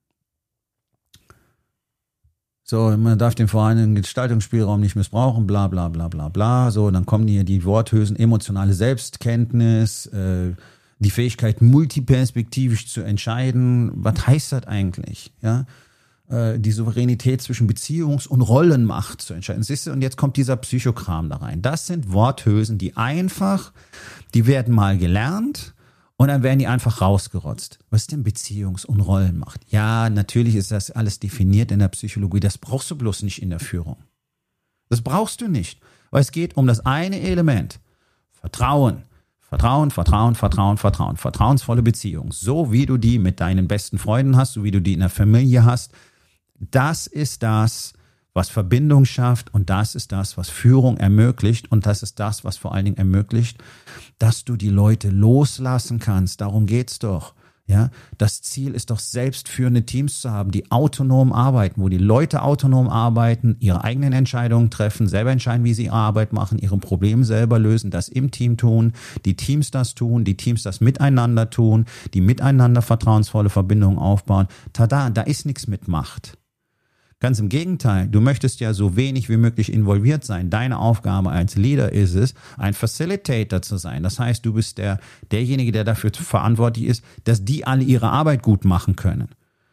A: so, man darf den vorhandenen Gestaltungsspielraum nicht missbrauchen, bla bla bla bla bla. So, dann kommen hier die Worthülsen, emotionale Selbstkenntnis, äh, die Fähigkeit, multiperspektivisch zu entscheiden. Was heißt das eigentlich? Ja, äh, die Souveränität zwischen Beziehungs- und Rollenmacht zu entscheiden. Siehst du, und jetzt kommt dieser Psychokram da rein. Das sind Worthülsen, die einfach, die werden mal gelernt. Und dann werden die einfach rausgerotzt. Was ist denn Beziehungs- und Rollenmacht? Ja, natürlich ist das alles definiert in der Psychologie. Das brauchst du bloß nicht in der Führung. Das brauchst du nicht. Weil es geht um das eine Element. Vertrauen. Vertrauen, Vertrauen, Vertrauen, Vertrauen. Vertrauensvolle Beziehung. So wie du die mit deinen besten Freunden hast, so wie du die in der Familie hast. Das ist das, was Verbindung schafft, und das ist das, was Führung ermöglicht, und das ist das, was vor allen Dingen ermöglicht, dass du die Leute loslassen kannst. Darum geht's doch. Ja, das Ziel ist doch, selbstführende Teams zu haben, die autonom arbeiten, wo die Leute autonom arbeiten, ihre eigenen Entscheidungen treffen, selber entscheiden, wie sie ihre Arbeit machen, ihre Probleme selber lösen, das im Team tun, die Teams das tun, die Teams das miteinander tun, die miteinander vertrauensvolle Verbindungen aufbauen. Tada, da ist nichts mit Macht. Ganz im Gegenteil, du möchtest ja so wenig wie möglich involviert sein. Deine Aufgabe als Leader ist es, ein Facilitator zu sein. Das heißt, du bist der, derjenige, der dafür verantwortlich ist, dass die alle ihre Arbeit gut machen können.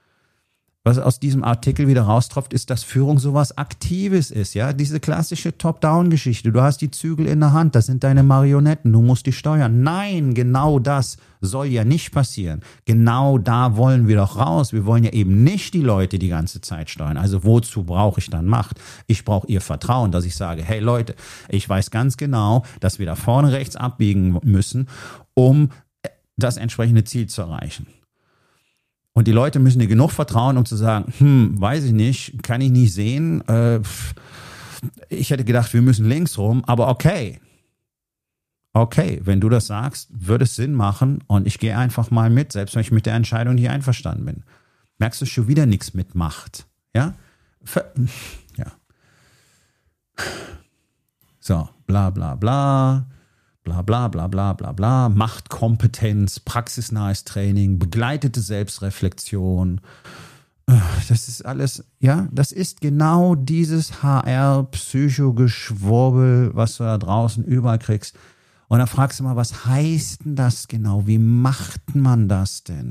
A: Was aus diesem Artikel wieder raustropft, ist, dass Führung sowas Aktives ist. Ja, diese klassische Top-Down-Geschichte. Du hast die Zügel in der Hand, das sind deine Marionetten, du musst die steuern. Nein, genau das soll ja nicht passieren. Genau da wollen wir doch raus. Wir wollen ja eben nicht die Leute die ganze Zeit steuern. Also wozu brauche ich dann Macht? Ich brauche ihr Vertrauen, dass ich sage, hey Leute, ich weiß ganz genau, dass wir da vorne rechts abbiegen müssen, um das entsprechende Ziel zu erreichen. Und die Leute müssen dir genug vertrauen, um zu sagen, hm, weiß ich nicht, kann ich nicht sehen. Äh, ich hätte gedacht, wir müssen links rum, aber okay. Okay, wenn du das sagst, würde es Sinn machen, und ich gehe einfach mal mit, selbst wenn ich mit der Entscheidung nicht einverstanden bin. Merkst du schon wieder nichts mit Macht? Ja? Ver- ja. So, bla bla bla. Bla bla bla bla bla bla, Machtkompetenz, praxisnahes Training, begleitete Selbstreflexion. Das ist alles, ja, das ist genau dieses H R-Psychogeschwurbel, was du da draußen überall kriegst. Und dann fragst du mal, was heißt denn das genau? Wie macht man das denn?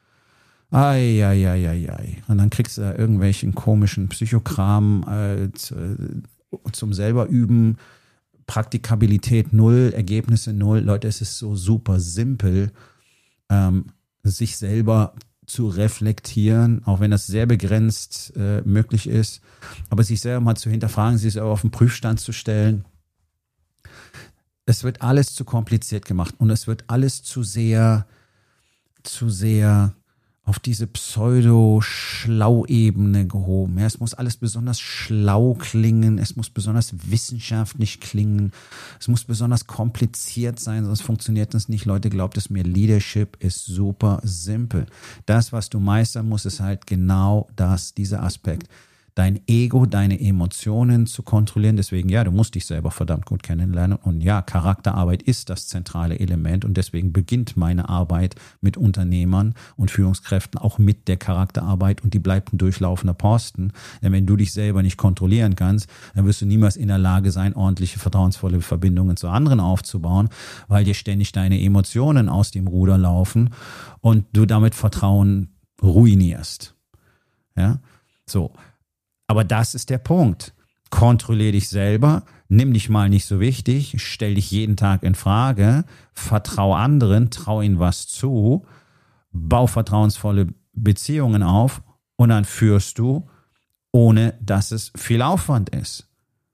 A: Eieieiei. Und dann kriegst du da irgendwelchen komischen Psychokram äh, zum selber üben. Praktikabilität null, Ergebnisse null. Leute, es ist so super simpel, ähm, sich selber zu reflektieren, auch wenn das sehr begrenzt äh, möglich ist, aber sich selber mal zu hinterfragen, sich selber auf den Prüfstand zu stellen. Es wird alles zu kompliziert gemacht und es wird alles zu sehr, zu sehr auf diese Pseudo-Schlau-Ebene gehoben. Ja, es muss alles besonders schlau klingen, es muss besonders wissenschaftlich klingen, es muss besonders kompliziert sein, sonst funktioniert das nicht. Leute, glaubt es mir, Leadership ist super simpel. Das, was du meistern musst, ist halt genau das, dieser Aspekt. dein Ego, deine Emotionen zu kontrollieren. Deswegen, ja, du musst dich selber verdammt gut kennenlernen. Und ja, Charakterarbeit ist das zentrale Element. Und deswegen beginnt meine Arbeit mit Unternehmern und Führungskräften auch mit der Charakterarbeit. Und die bleibt ein durchlaufender Posten. Denn wenn du dich selber nicht kontrollieren kannst, dann wirst du niemals in der Lage sein, ordentliche, vertrauensvolle Verbindungen zu anderen aufzubauen, weil dir ständig deine Emotionen aus dem Ruder laufen und du damit Vertrauen ruinierst. Ja, so. Aber das ist der Punkt. Kontrollier dich selber, nimm dich mal nicht so wichtig, stell dich jeden Tag in Frage, vertrau anderen, trau ihnen was zu, bau vertrauensvolle Beziehungen auf und dann führst du, ohne dass es viel Aufwand ist.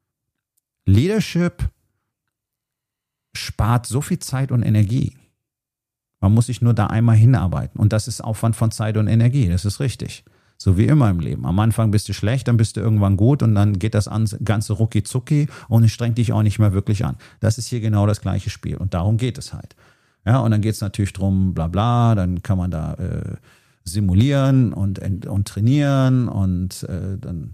A: Leadership spart so viel Zeit und Energie. Man muss sich nur da einmal hinarbeiten und das ist Aufwand von Zeit und Energie, das ist richtig. So wie immer im Leben. Am Anfang bist du schlecht, dann bist du irgendwann gut und dann geht das Ganze rucki zucki und es strengt dich auch nicht mehr wirklich an. Das ist hier genau das gleiche Spiel und darum geht es halt. Ja, und dann geht es natürlich drum, bla bla, dann kann man da äh, simulieren und, und trainieren und äh, dann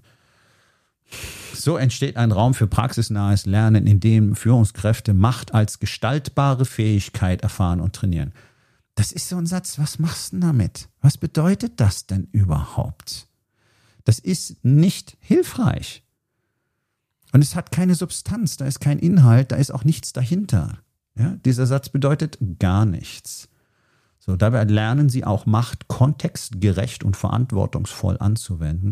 A: so entsteht ein Raum für praxisnahes Lernen, in dem Führungskräfte Macht als gestaltbare Fähigkeit erfahren und trainieren. Das ist so ein Satz, was machst du denn damit? Was bedeutet das denn überhaupt? Das ist nicht hilfreich. Und es hat keine Substanz, da ist kein Inhalt, da ist auch nichts dahinter. Ja, dieser Satz bedeutet gar nichts. So, dabei lernen sie auch Macht kontextgerecht und verantwortungsvoll anzuwenden.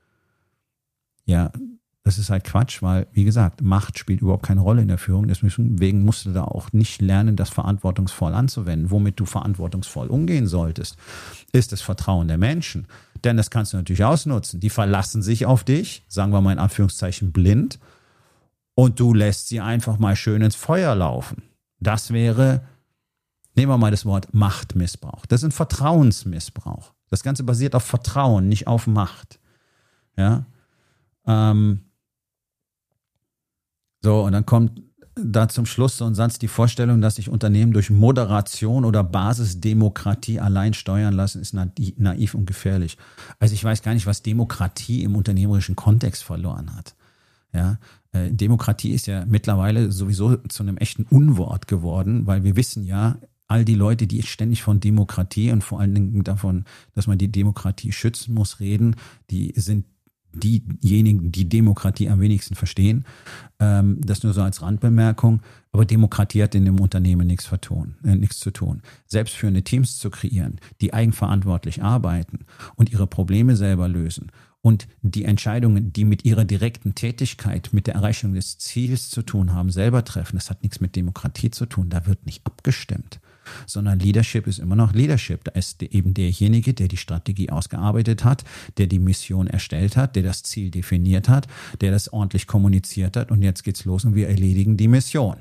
A: Ja, das ist halt Quatsch, weil, wie gesagt, Macht spielt überhaupt keine Rolle in der Führung. Deswegen musst du da auch nicht lernen, das verantwortungsvoll anzuwenden. Womit du verantwortungsvoll umgehen solltest, ist das Vertrauen der Menschen. Denn das kannst du natürlich ausnutzen. Die verlassen sich auf dich, sagen wir mal in Anführungszeichen blind, und du lässt sie einfach mal schön ins Feuer laufen. Das wäre, nehmen wir mal das Wort Machtmissbrauch. Das ist ein Vertrauensmissbrauch. Das Ganze basiert auf Vertrauen, nicht auf Macht. Ja, ähm, So, und dann kommt da zum Schluss so ein Satz, die Vorstellung, dass sich Unternehmen durch Moderation oder Basisdemokratie allein steuern lassen, ist naiv und gefährlich. Also ich weiß gar nicht, was Demokratie im unternehmerischen Kontext verloren hat. Ja, äh, Demokratie ist ja mittlerweile sowieso zu einem echten Unwort geworden, weil wir wissen ja, all die Leute, die ständig von Demokratie und vor allen Dingen davon, dass man die Demokratie schützen muss, reden, die sind diejenigen, die Demokratie am wenigsten verstehen. Ähm, das nur so als Randbemerkung. Aber Demokratie hat in dem Unternehmen nichts, vertun, äh, nichts zu tun. Selbstführende Teams zu kreieren, die eigenverantwortlich arbeiten und ihre Probleme selber lösen und die Entscheidungen, die mit ihrer direkten Tätigkeit, mit der Erreichung des Ziels zu tun haben, selber treffen. Das hat nichts mit Demokratie zu tun. Da wird nicht abgestimmt. Sondern Leadership ist immer noch Leadership. Da ist eben derjenige, der die Strategie ausgearbeitet hat, der die Mission erstellt hat, der das Ziel definiert hat, der das ordentlich kommuniziert hat und jetzt geht's los und wir erledigen die Mission.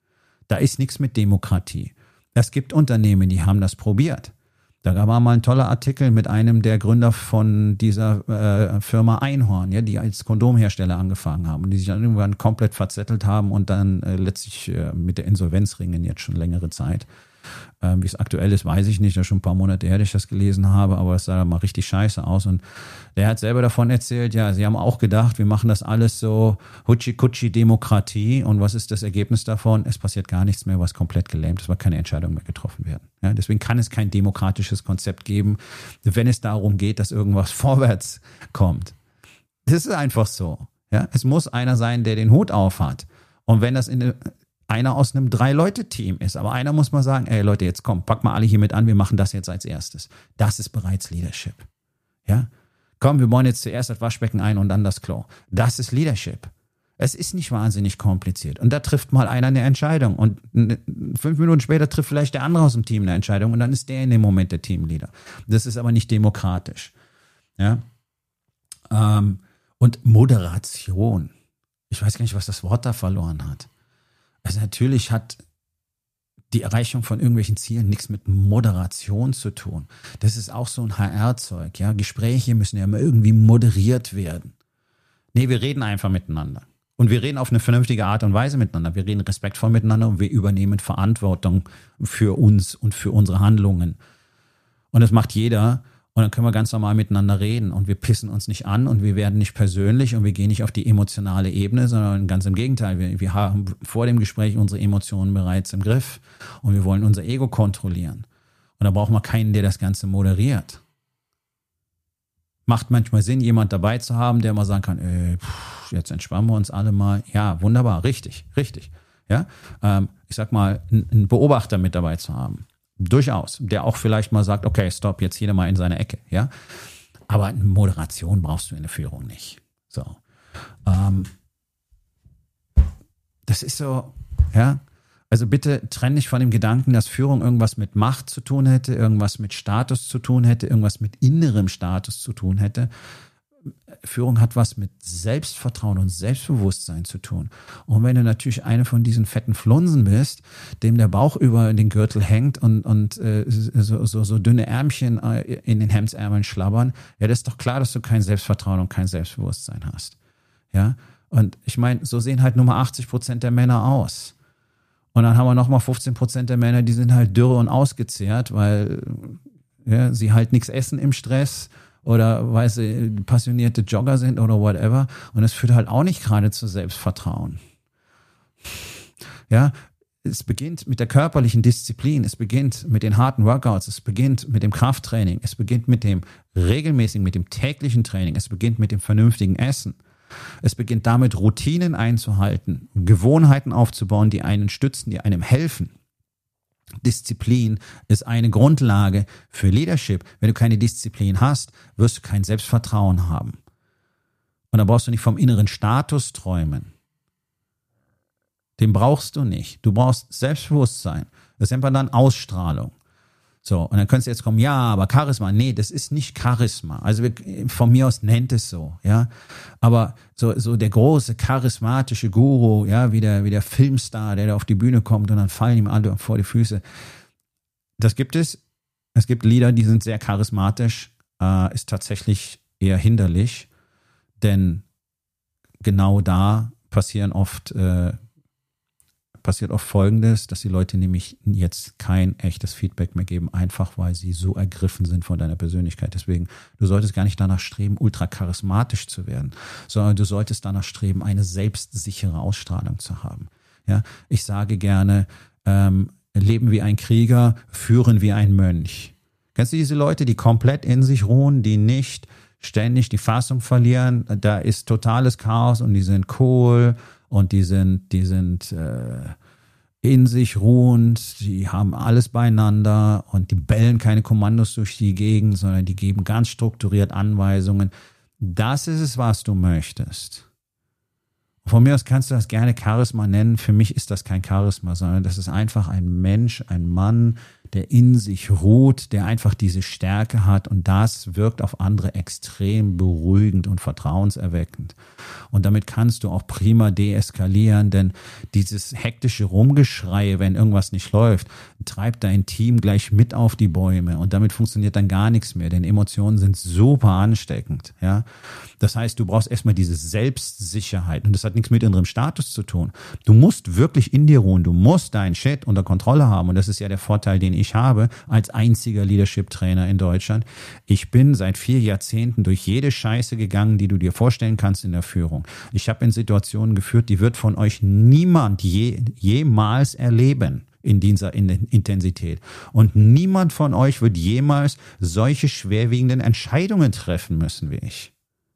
A: Da ist nichts mit Demokratie. Es gibt Unternehmen, die haben das probiert. Da war mal ein toller Artikel mit einem der Gründer von dieser äh, Firma Einhorn, ja, die als Kondomhersteller angefangen haben und die sich dann irgendwann komplett verzettelt haben und dann äh, letztlich äh, mit der Insolvenz ringen jetzt schon längere Zeit. Ähm, wie es aktuell ist, weiß ich nicht. Das ist schon ein paar Monate her, dass ich das gelesen habe, aber es sah mal richtig scheiße aus. Und der hat selber davon erzählt, ja, sie haben auch gedacht, wir machen das alles so Hutschi-Kutschi-Demokratie. Und was ist das Ergebnis davon? Es passiert gar nichts mehr, was komplett gelähmt ist, weil keine Entscheidungen mehr getroffen werden. Ja, deswegen kann es kein demokratisches Konzept geben, wenn es darum geht, dass irgendwas vorwärts kommt. Das ist einfach so. Ja, es muss einer sein, der den Hut auf hat. Und wenn das in eine einer aus einem Drei-Leute-Team ist. Aber einer muss mal sagen, ey Leute, jetzt komm, pack mal alle hier mit an, wir machen das jetzt als erstes. Das ist bereits Leadership. Ja? Komm, wir bauen jetzt zuerst das Waschbecken ein und dann das Klo. Das ist Leadership. Es ist nicht wahnsinnig kompliziert. Und da trifft mal einer eine Entscheidung und fünf Minuten später trifft vielleicht der andere aus dem Team eine Entscheidung und dann ist der in dem Moment der Teamleader. Das ist aber nicht demokratisch. Ja? Ähm, und Moderation. Ich weiß gar nicht, was das Wort da verloren hat. Also natürlich hat die Erreichung von irgendwelchen Zielen nichts mit Moderation zu tun. Das ist auch so ein H R-Zeug. Ja? Gespräche müssen ja immer irgendwie moderiert werden. Nee, wir reden einfach miteinander. Und wir reden auf eine vernünftige Art und Weise miteinander. Wir reden respektvoll miteinander und wir übernehmen Verantwortung für uns und für unsere Handlungen. Und das macht jeder. Und dann können wir ganz normal miteinander reden und wir pissen uns nicht an und wir werden nicht persönlich und wir gehen nicht auf die emotionale Ebene, sondern ganz im Gegenteil. Wir, wir haben vor dem Gespräch unsere Emotionen bereits im Griff und wir wollen unser Ego kontrollieren. Und da brauchen wir keinen, der das Ganze moderiert. Macht manchmal Sinn, jemand dabei zu haben, der mal sagen kann, ey, pff, jetzt entspannen wir uns alle mal. Ja, wunderbar, richtig, richtig. Ja, ähm, ich sag mal, einen Beobachter mit dabei zu haben. Durchaus, der auch vielleicht mal sagt, okay, stopp, jetzt jeder mal in seine Ecke, ja. Aber eine Moderation brauchst du in der Führung nicht. So, ähm, das ist so, ja. Also bitte trenn dich von dem Gedanken, dass Führung irgendwas mit Macht zu tun hätte, irgendwas mit Status zu tun hätte, irgendwas mit innerem Status zu tun hätte. Führung hat was mit Selbstvertrauen und Selbstbewusstsein zu tun. Und wenn du natürlich eine von diesen fetten Flunsen bist, dem der Bauch über den Gürtel hängt und, und äh, so, so, so dünne Ärmchen äh, in den Hemdsärmeln schlabbern, ja, das ist doch klar, dass du kein Selbstvertrauen und kein Selbstbewusstsein hast. Ja, und ich meine, so sehen halt nur mal achtzig Prozent der Männer aus. Und dann haben wir nochmal fünfzehn Prozent der Männer, die sind halt dürre und ausgezehrt, weil ja, sie halt nichts essen im Stress oder weil sie passionierte Jogger sind oder whatever. Und das führt halt auch nicht gerade zu Selbstvertrauen. Ja, es beginnt mit der körperlichen Disziplin, es beginnt mit den harten Workouts, es beginnt mit dem Krafttraining, es beginnt mit dem regelmäßigen, mit dem täglichen Training, es beginnt mit dem vernünftigen Essen. Es beginnt damit, Routinen einzuhalten, Gewohnheiten aufzubauen, die einen stützen, die einem helfen. Disziplin ist eine Grundlage für Leadership. Wenn du keine Disziplin hast, wirst du kein Selbstvertrauen haben. Und da brauchst du nicht vom inneren Status träumen. Den brauchst du nicht. Du brauchst Selbstbewusstsein. Das nennt man dann Ausstrahlung. So, und dann könntest du jetzt kommen, ja, aber Charisma, nee, das ist nicht Charisma. Also wir, von mir aus nennt es so, ja. Aber so, so der große charismatische Guru, ja, wie der, wie der Filmstar, der da auf die Bühne kommt und dann fallen ihm alle vor die Füße. Das gibt es. Es gibt Lieder, die sind sehr charismatisch, äh, ist tatsächlich eher hinderlich, denn genau da passieren oft, äh, passiert oft Folgendes, dass die Leute nämlich jetzt kein echtes Feedback mehr geben, einfach weil sie so ergriffen sind von deiner Persönlichkeit. Deswegen, du solltest gar nicht danach streben, ultra charismatisch zu werden, sondern du solltest danach streben, eine selbstsichere Ausstrahlung zu haben. Ja, ich sage gerne, ähm, leben wie ein Krieger, führen wie ein Mönch. Kennst du diese Leute, die komplett in sich ruhen, die nicht ständig die Fassung verlieren? Da ist totales Chaos und die sind cool. Und die sind, die sind äh, in sich ruhend, die haben alles beieinander und die bellen keine Kommandos durch die Gegend, sondern die geben ganz strukturiert Anweisungen. Das ist es, was du möchtest. Von mir aus kannst du das gerne Charisma nennen. Für mich ist das kein Charisma, sondern das ist einfach ein Mensch, ein Mann, der in sich ruht, der einfach diese Stärke hat und das wirkt auf andere extrem beruhigend und vertrauenserweckend. Und damit kannst du auch prima deeskalieren, denn dieses hektische Rumgeschreie, wenn irgendwas nicht läuft, treibt dein Team gleich mit auf die Bäume und damit funktioniert dann gar nichts mehr, denn Emotionen sind super ansteckend, ja. Das heißt, du brauchst erstmal diese Selbstsicherheit und das hat nichts mit innerem Status zu tun. Du musst wirklich in dir ruhen, du musst deinen Shit unter Kontrolle haben und das ist ja der Vorteil, den ich habe als einziger Leadership-Trainer in Deutschland. Ich bin seit vier Jahrzehnten durch jede Scheiße gegangen, die du dir vorstellen kannst in der Führung. Ich habe in Situationen geführt, die wird von euch niemand je, jemals erleben in dieser Intensität. Und niemand von euch wird jemals solche schwerwiegenden Entscheidungen treffen müssen wie ich.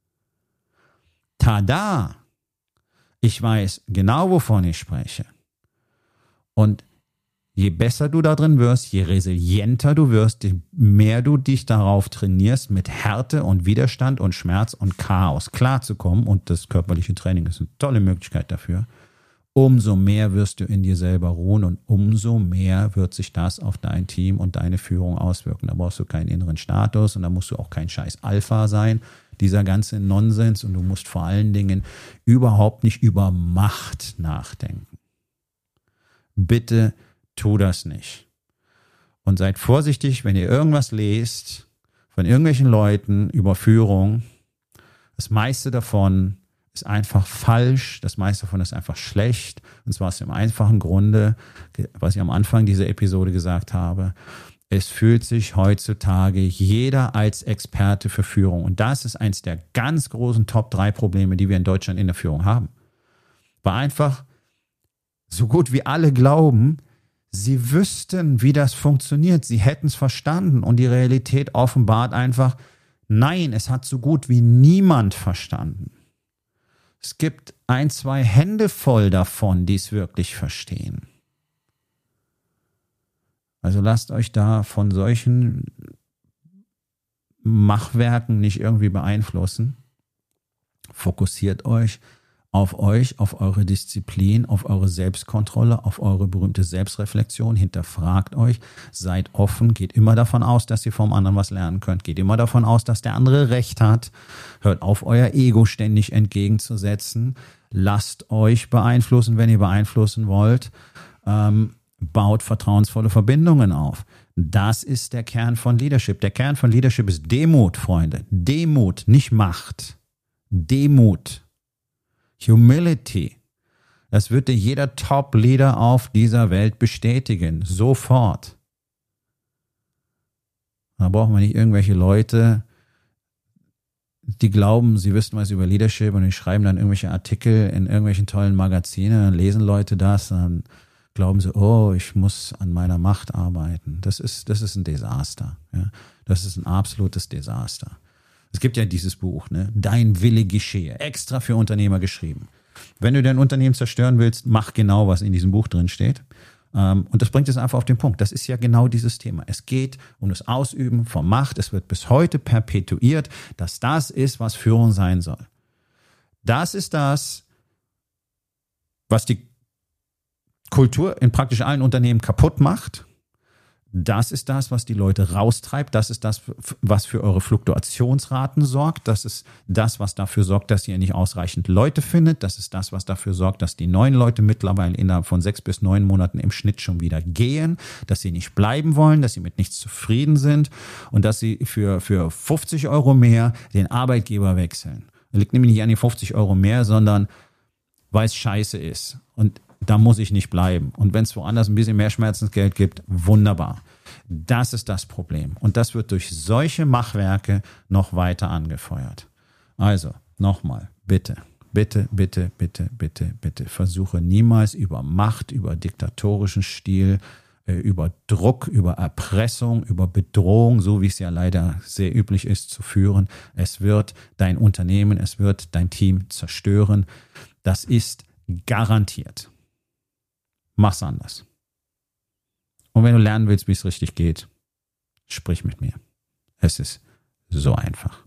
A: Tada! Ich weiß genau, wovon ich spreche. Und je besser du da drin wirst, je resilienter du wirst, je mehr du dich darauf trainierst, mit Härte und Widerstand und Schmerz und Chaos klarzukommen, und das körperliche Training ist eine tolle Möglichkeit dafür, umso mehr wirst du in dir selber ruhen und umso mehr wird sich das auf dein Team und deine Führung auswirken. Da brauchst du keinen inneren Status und da musst du auch kein scheiß Alpha sein, dieser ganze Nonsens, und du musst vor allen Dingen überhaupt nicht über Macht nachdenken. Bitte tu das nicht. Und seid vorsichtig, wenn ihr irgendwas lest von irgendwelchen Leuten über Führung. Das meiste davon ist einfach falsch. Das meiste davon ist einfach schlecht. Und zwar aus dem einfachen Grunde, was ich am Anfang dieser Episode gesagt habe. Es fühlt sich heutzutage jeder als Experte für Führung. Und das ist eins der ganz großen Top drei Probleme, die wir in Deutschland in der Führung haben. Weil einfach so gut wie alle glauben, sie wüssten, wie das funktioniert. Sie hätten es verstanden. Und die Realität offenbart einfach, nein, es hat so gut wie niemand verstanden. Es gibt ein, zwei Hände voll davon, die es wirklich verstehen. Also lasst euch da von solchen Machwerken nicht irgendwie beeinflussen. Fokussiert euch auf euch, auf eure Disziplin, auf eure Selbstkontrolle, auf eure berühmte Selbstreflexion. Hinterfragt euch, seid offen, geht immer davon aus, dass ihr vom anderen was lernen könnt. Geht immer davon aus, dass der andere Recht hat. Hört auf, euer Ego ständig entgegenzusetzen. Lasst euch beeinflussen, wenn ihr beeinflussen wollt. Ähm, baut vertrauensvolle Verbindungen auf. Das ist der Kern von Leadership. Der Kern von Leadership ist Demut, Freunde. Demut, nicht Macht. Demut. Humility. Das wird dir jeder Top-Leader auf dieser Welt bestätigen. Sofort. Da brauchen wir nicht irgendwelche Leute, die glauben, sie wüssten was über Leadership und die schreiben dann irgendwelche Artikel in irgendwelchen tollen Magazinen, dann lesen Leute das, dann glauben sie, oh, ich muss an meiner Macht arbeiten. Das ist, das ist ein Desaster. Ja. Das ist ein absolutes Desaster. Es gibt ja dieses Buch, ne? Dein Wille geschehe, extra für Unternehmer geschrieben. Wenn du dein Unternehmen zerstören willst, mach genau, was in diesem Buch drin steht. Und das bringt es einfach auf den Punkt. Das ist ja genau dieses Thema. Es geht um das Ausüben von Macht. Es wird bis heute perpetuiert, dass das ist, was Führung sein soll. Das ist das, was die Kultur in praktisch allen Unternehmen kaputt macht. Das ist das, was die Leute raustreibt. Das ist das, was für eure Fluktuationsraten sorgt. Das ist das, was dafür sorgt, dass ihr nicht ausreichend Leute findet. Das ist das, was dafür sorgt, dass die neuen Leute mittlerweile innerhalb von sechs bis neun Monaten im Schnitt schon wieder gehen, dass sie nicht bleiben wollen, dass sie mit nichts zufrieden sind und dass sie für, für fünfzig Euro mehr den Arbeitgeber wechseln. Das liegt nämlich nicht an den fünfzig Euro mehr, sondern weil es scheiße ist. Und da muss ich nicht bleiben. Und wenn es woanders ein bisschen mehr Schmerzensgeld gibt, wunderbar. Das ist das Problem. Und das wird durch solche Machwerke noch weiter angefeuert. Also, nochmal, bitte, bitte, bitte, bitte, bitte, bitte, versuche niemals über Macht, über diktatorischen Stil, über Druck, über Erpressung, über Bedrohung, so wie es ja leider sehr üblich ist, zu führen. Es wird dein Unternehmen, es wird dein Team zerstören. Das ist garantiert. Mach's anders. Und wenn du lernen willst, wie es richtig geht, sprich mit mir. Es ist so einfach.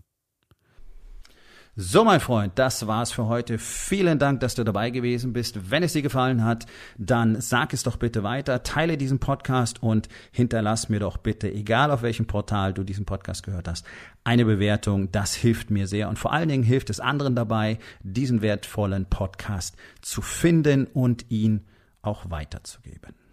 A: So, mein Freund, das war's für heute. Vielen Dank, dass du dabei gewesen bist. Wenn es dir gefallen hat, dann sag es doch bitte weiter, teile diesen Podcast und hinterlass mir doch bitte, egal auf welchem Portal du diesen Podcast gehört hast, eine Bewertung. Das hilft mir sehr und vor allen Dingen hilft es anderen dabei, diesen wertvollen Podcast zu finden und ihn auch weiterzugeben.